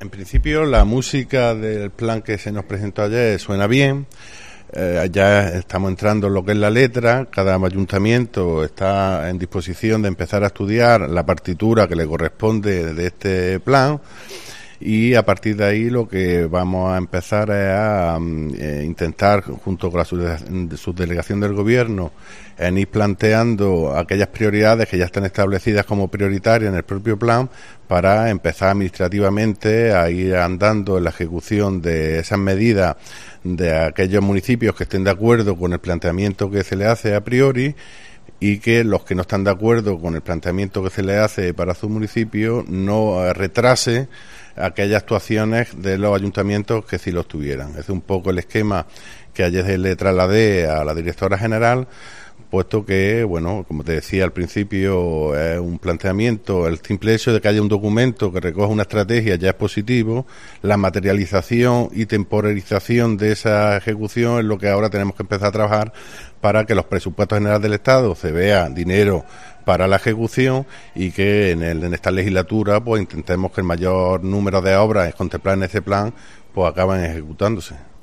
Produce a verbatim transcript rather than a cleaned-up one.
En principio, la música del plan que se nos presentó ayer suena bien. Eh, ya estamos entrando en lo que es la letra. Cada ayuntamiento está en disposición de empezar a estudiar la partitura que le corresponde de este plan, y a partir de ahí lo que vamos a empezar es a eh, intentar, junto con la subdelegación del gobierno, en ir planteando aquellas prioridades que ya están establecidas como prioritarias en el propio plan, para empezar administrativamente a ir andando en la ejecución de esas medidas de aquellos municipios que estén de acuerdo con el planteamiento que se le hace a priori, y que los que no están de acuerdo con el planteamiento que se le hace para su municipio no retrase aquellas actuaciones de los ayuntamientos que sí los tuvieran. Ese es un poco el esquema que ayer le trasladé a la directora general, puesto que, bueno, como te decía al principio, es un planteamiento, el simple hecho de que haya un documento que recoja una estrategia ya es positivo. La materialización y temporalización de esa ejecución es lo que ahora tenemos que empezar a trabajar, para que los presupuestos generales del Estado se vea dinero para la ejecución, y que en, el, en esta legislatura pues intentemos que el mayor número de obras contempladas en ese plan pues acaben ejecutándose.